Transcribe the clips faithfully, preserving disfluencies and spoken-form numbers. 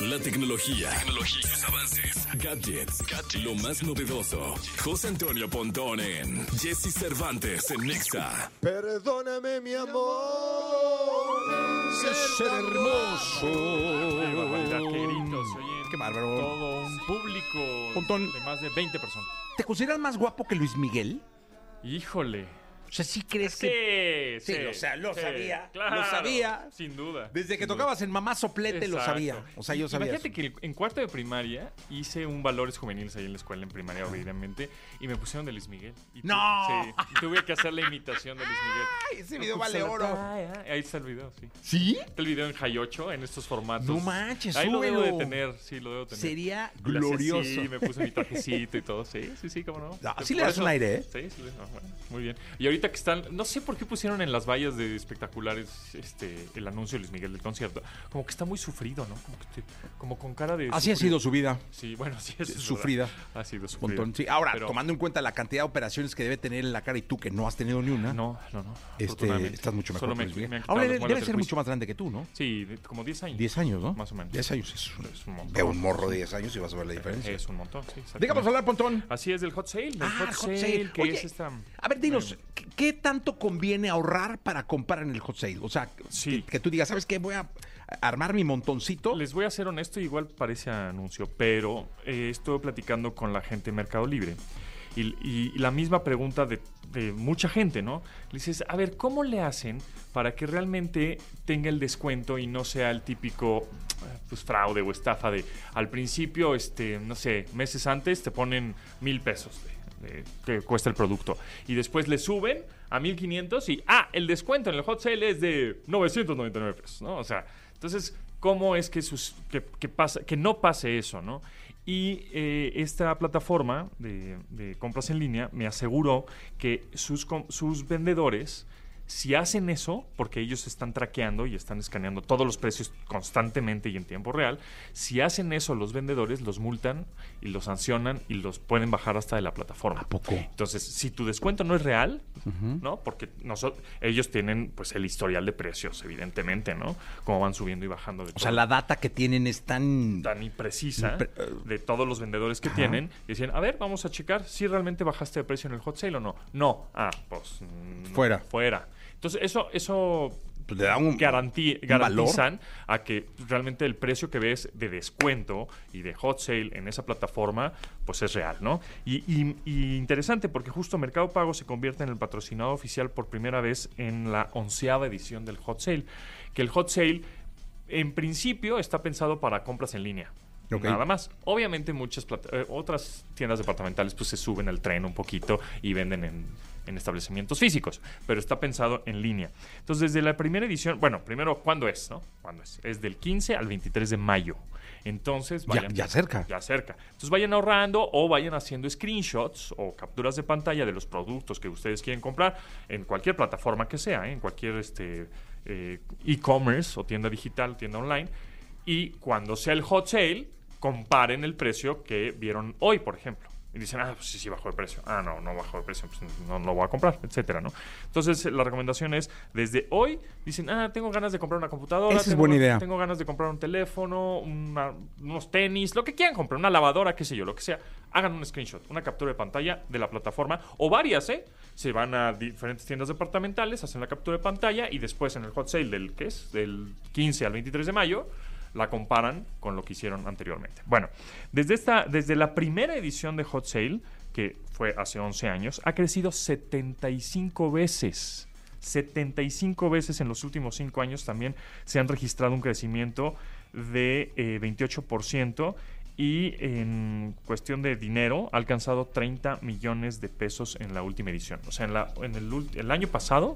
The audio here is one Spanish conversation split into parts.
La tecnología, tecnología, sus avances, gadgets, gadgets, lo más novedoso. José Antonio Pontón en Jesse Cervantes en Nexa. Perdóname, mi amor. Ser hermoso. Qué barbaridad, qué gritos. Oye, Qué bárbaro. todo un público Pontón. de más de veinte personas. ¿Te consideras más guapo que Luis Miguel? Híjole. O sea, ¿sí crees Sí, que...? sí. Sí, o sea, lo sí, sabía, claro, lo sabía. Sin duda. Desde que sin duda. tocabas en Mamá Soplete lo Exacto. sabía. O sea, yo sabía Imagínate eso. que en cuarto de primaria hice un valores juveniles ahí en la escuela, en primaria, obviamente, y me pusieron de Luis Miguel. Y tu- ¡No! Sí, y tuve que hacer la imitación de Luis Miguel. Ay, ese video Me puse vale la oro. talla. Ahí está el video, sí. ¿Sí? Está el video en High ocho, en estos formatos. No manches, Ahí lo debo de súbelo. tener, sí, lo debo tener. Sería Y le hacía glorioso. así, me puse mi trajecito y todo. Sí, sí, sí, cómo no. No, Por sí le das eso- un aire, ¿eh? Sí, sí, no, bueno, muy bien. Y ahorita que están, no sé por qué pusieron en las vallas de espectaculares este el anuncio de Luis Miguel del concierto. Como que está muy sufrido, ¿no? Como, que te- como con cara de... Así ha sido su vida. Sí, bueno, sí es Sufrida. Ha sido sufrida. Montón. Sí. Ahora, Pero- tomando en cuenta la cantidad de operaciones que debe tener en la cara y tú que no has tenido ni una, No, no, no. este, afortunadamente. estás mucho mejor Solo que me- Luis Miguel. me han quitado Ahora las debe, muelas debe del ser juicio. mucho más grande que tú, ¿no? Sí, de- como diez años. diez años, ¿no? Más o menos. diez años es un, Es un montón. Ve un morro de diez años y vas a ver la diferencia. Es un montón, sí. exactamente. Díganos hablar, Pontón. Así es, del hot sale. Del Ah, hot, hot sale, sale. que Oye, es esta... A ver, dinos, ¿qué, qué tanto conviene ahorrar para comprar en el hot sale? O sea, Sí. que, que tú digas, ¿sabes qué? Voy a armar mi montoncito. Les voy a ser honesto, igual parece anuncio, pero eh, estoy platicando con la gente de Mercado Libre. Y, y- y la misma pregunta de, de mucha gente, ¿no? Le dices, a ver, ¿cómo le hacen para que realmente tenga el descuento y no sea el típico eh, pues, fraude o estafa de al principio, este, no sé, meses antes te ponen mil pesos de- de- que cuesta el producto y después le suben a mil quinientos y, ah, el descuento en el hot sale es de novecientos noventa y nueve pesos, ¿no? O sea, entonces, ¿cómo es que, sus, que, que pasa, que no pase eso, ¿no? Y eh, esta plataforma de, de compras en línea me aseguró que sus, com- sus vendedores, si hacen eso, porque ellos están traqueando y están escaneando todos los precios constantemente y en tiempo real, si hacen eso los vendedores, los multan y los sancionan y los pueden bajar hasta de la plataforma. ¿A poco? Entonces, si tu descuento no es real, ¿no? Porque nosotros, ellos tienen pues el historial de precios, evidentemente, ¿no? Cómo van subiendo y bajando de O todo. sea, la data que tienen es tan... Tan imprecisa Impre- eh, de todos los vendedores que Ajá. tienen. Y decían, a ver, vamos a checar si realmente bajaste de precio en el hot sale o no. No. Ah, pues... mm, Fuera. Fuera. Entonces, eso... eso Pues le da un, garantí- un garantizan a que realmente el precio que ves de descuento y de hot sale en esa plataforma pues es real, ¿no? Y, y- y interesante porque justo Mercado Pago se convierte en el patrocinador oficial por primera vez en la onceava edición del hot sale, que el hot sale en principio está pensado para compras en línea. Ok. Nada más. Obviamente muchas plata- eh, otras tiendas departamentales pues se suben al tren un poquito y venden en, en establecimientos físicos, pero está pensado en línea. Entonces, desde la primera edición, bueno, primero, ¿cuándo es, no? ¿Cuándo es? Es del quince al veintitrés de mayo. Entonces, Ya- vayan, ya cerca. Ya cerca. Entonces, vayan ahorrando o vayan haciendo screenshots o capturas de pantalla de los productos que ustedes quieren comprar en cualquier plataforma que sea, ¿eh? En cualquier este eh, e-commerce o tienda digital, tienda online. Y cuando sea el hot sale, comparen el precio que vieron hoy, por ejemplo. Y dicen, ah, pues sí, sí bajó de precio. Ah, no, no bajó de precio, pues no lo voy a comprar, etcétera, ¿no? Entonces, la recomendación es, desde hoy, dicen, ah, tengo ganas de comprar una computadora. Esa es tengo, buena idea. Tengo ganas de comprar un teléfono, una- unos tenis, lo que quieran comprar, una lavadora, qué sé yo, lo que sea. Hagan un screenshot, una captura de pantalla de la plataforma, o varias, ¿eh? Se van a diferentes tiendas departamentales, hacen la captura de pantalla y después en el hot sale del, ¿qué es? Del quince al veintitrés de mayo, la comparan con lo que hicieron anteriormente. Bueno, desde, esta, desde la primera edición de Hot Sale, que fue hace once años, ha crecido setenta y cinco veces. setenta y cinco veces en los últimos cinco años también se han registrado un crecimiento de eh, veintiocho por ciento y en cuestión de dinero ha alcanzado treinta millones de pesos en la última edición. O sea, en, la, en el, ult- el año pasado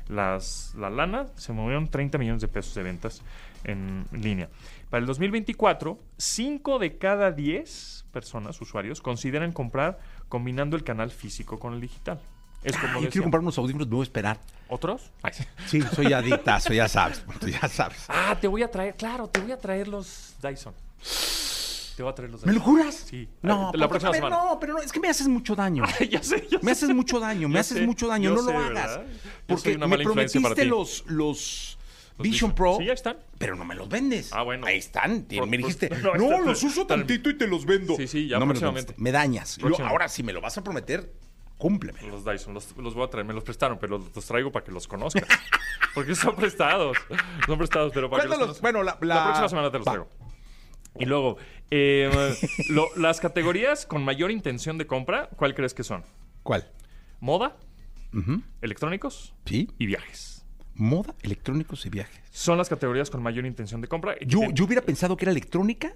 las, la lana se movieron treinta millones de pesos de ventas en línea. Para el dos mil veinticuatro, cinco de cada diez personas, usuarios, consideran comprar combinando el canal físico con el digital. Es como Ah, yo decía. quiero comprar unos audífonos, me voy a esperar. ¿Otros? Ay, sí. Sí, soy adictazo, ya sabes, tú ya sabes. Ah, te voy a traer, claro, te voy a traer los Dyson. Te voy a traer los ¿Me Dyson. lo juras? Sí. No, la porque- próxima a ver, semana. no, pero no, es que me haces mucho daño. ya sé, ya sé. Me haces mucho daño, me Yo haces sé, mucho daño, yo no sé, lo hagas. ¿verdad? Yo Porque soy una me mala influencia prometiste para ti. los, los, Vision Pro. Sí, ya están. Pero no me los vendes. Ah, bueno. Ahí están. Por- me dijiste, por- no, no, los está- uso está- tantito y te los vendo. Sí, sí, ya no me los próximamente. vendiste. Me dañas. Yo, Próximamente. ahora, si me lo vas a prometer, cúmpleme. Los Dyson, los, los voy a traer, me los prestaron, pero los, los traigo para que los conozcas. Porque son prestados. Son prestados, pero para que los Cuéntanos, conozcas. bueno, la- la... la- próxima semana te los Va. traigo. Y luego, eh, lo- las categorías con mayor intención de compra, ¿cuál crees que son? ¿Cuál? Moda, Ujú. electrónicos Sí. y viajes. Moda, electrónicos y viajes. Son las categorías con mayor intención de compra. y que Yo, tienen- yo hubiera pensado que era electrónica,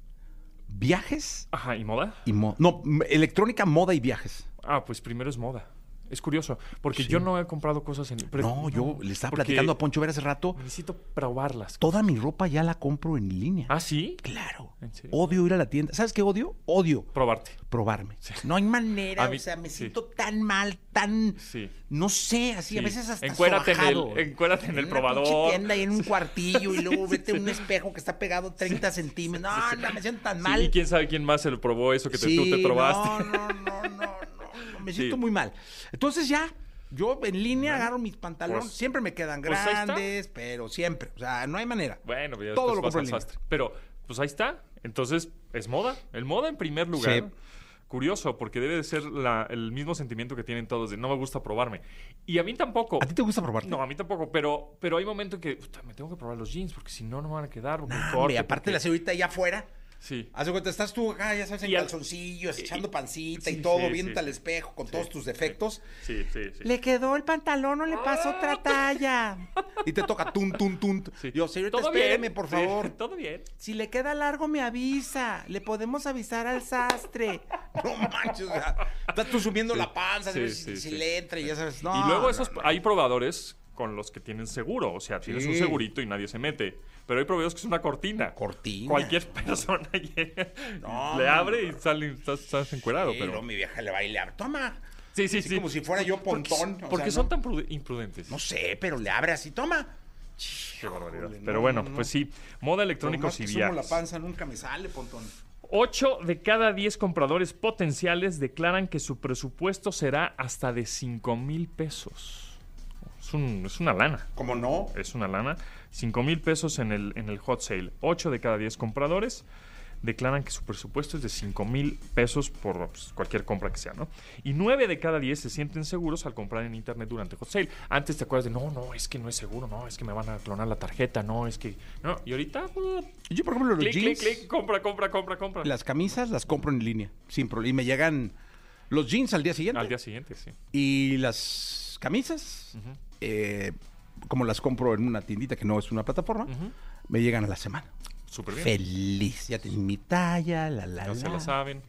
viajes Ajá, ¿y moda? y moda. No, m- electrónica, moda y viajes. Ah, pues primero es moda. Es curioso, porque yo no he comprado cosas en... pero- No, yo le estaba porque platicando a Poncho Vera hace rato. Necesito probarlas. Toda mi ropa ya la compro en línea. ¿Ah, sí? Claro. ¿En serio? Odio ir a la tienda. ¿Sabes qué odio? Odio Probarte. probarme. No hay manera, A mí- o sea, me sí. siento tan mal, tan... Sí. No sé, así a Sí. veces hasta Encuérate en el- sobajado. encuérate en el una probador. pinche tienda y en un cuartillo y luego vete a un espejo que está pegado treinta centímetros. No, no, me siento tan Sí, mal. y quién sabe quién más se lo probó eso que te- Sí, tú te probaste. No, no, no, no, no, no, me siento Sí. muy mal. Entonces ya, yo en línea agarro mis pantalones, Pues- siempre me quedan pues ahí está. grandes, pero siempre, o sea, no hay manera. Bueno, pues ya Todo después lo vas compro al en línea. sastre. Pero, pues ahí está. Entonces, es moda. El moda en primer lugar. Sí. Curioso, porque debe de ser la- el mismo sentimiento que tienen todos de no me gusta probarme. Y a mí tampoco. ¿A ti te gusta probarte? No, a mí tampoco, pero, pero hay momentos en que puta, me tengo que probar los jeans porque si no, no me van a quedar. Porque el Nah, corte, hombre, aparte porque- la señorita allá afuera. Sí. Haz de cuenta, estás tú acá, ya sabes, en Y al- calzoncillos, echando pancita sí, y todo, sí, viéndote sí, al sí. espejo con Sí, todos tus defectos. Sí, sí, sí. Le quedó el pantalón o le pasó otra talla. Y te toca tun, tun, tun. Sí. Yo, señorita, Todo espéreme, bien, por sí, favor. todo bien. Si le queda largo, me avisa. Le podemos avisar al sastre. No manches, o sea, estás tú subiendo Sí, la panza, sí, a ver sí, si, si sí. le entra y ya sabes. No, y luego no, esos, no. hay probadores con los que tienen seguro. O sea, tienes un Sí. segurito y nadie se mete. Pero hay probadores que es una cortina. Cortina. Cualquier persona llega, No, le no, abre no. y sale, estás, estás encuerado. Sí, pero... luego mi vieja le va y le abre. Toma. Sí, sí, Así sí. como si fuera yo Porque- pontón, o Porque sea, son no. tan prude- imprudentes. No sé, pero le abre así. Toma. Qué barbaridad. Híjole, Pero no, bueno, no, no. pues sí. Moda Por electrónicos más y que sumo viajes. la panza nunca me sale, pontón. ocho de cada diez compradores potenciales declaran que su presupuesto será hasta de cinco mil pesos. Es, un- es una lana. ¿Cómo no? Es una lana. cinco mil pesos en el, en el hot sale. ocho de cada diez compradores declaran que su presupuesto es de cinco mil pesos por pues, cualquier compra que sea, ¿no? Y nueve de cada diez se sienten seguros al comprar en internet durante hot sale. Antes te acuerdas de, no, no, es que no es seguro, no, es que me van a clonar la tarjeta, no, es que... No, y ahorita, uh, Yo, por ejemplo, los clic, clic, jeans, clic, compra, compra, compra, compra. las camisas las compro en línea, sin problema. Y me llegan los jeans al día siguiente. Al día siguiente, sí. Y las camisas, eh, como las compro en una tiendita que no es una plataforma, Ujú. me llegan a la semana. Súper bien. Feliz. Ya tengo mi talla, la, la, Ya se la. lo saben.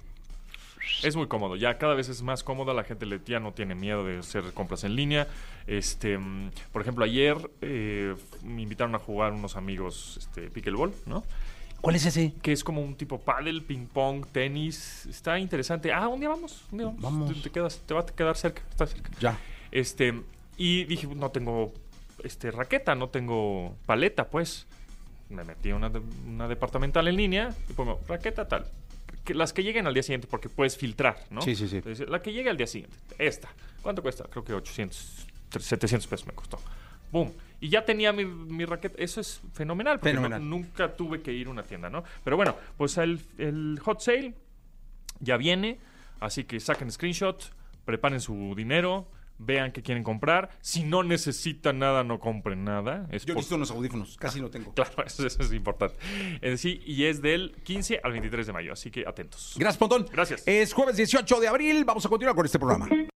Es muy cómodo. Ya cada vez es más cómodo. La gente le, ya no tiene miedo de hacer compras en línea. Este, mm, por ejemplo, ayer eh, me invitaron a jugar unos amigos este, pickleball, ¿no? ¿Cuál es ese? Que es como un tipo pádel, ping pong, tenis. Está interesante. Ah, un día vamos. Un día vamos. Vamos. Te, te quedas, te va a quedar cerca. Está cerca. Ya. Este, y dije, no tengo este, raqueta, no tengo paleta, pues. Me metí a una, de- una departamental en línea y pongo raqueta tal. Que, las que lleguen al día siguiente, porque puedes filtrar, ¿no? Sí, sí, sí. Entonces, la que llegue al día siguiente, esta. ¿Cuánto cuesta? Creo que ochocientos, setecientos pesos me costó. Boom. Y ya tenía mi, mi raqueta. Eso es fenomenal, porque Fenomenal. no- nunca tuve que ir a una tienda, ¿no? Pero bueno, pues el, el hot sale ya viene, así que saquen screenshot, preparen su dinero, vean qué quieren comprar. Si no necesitan nada, no compren nada. Es Yo por- necesito unos audífonos, casi no tengo. Claro, eso, eso es importante. Eh, sí, y es del quince al veintitrés de mayo, así que atentos. Gracias, Pontón. Gracias. Es jueves dieciocho de abril. Vamos a continuar con este programa.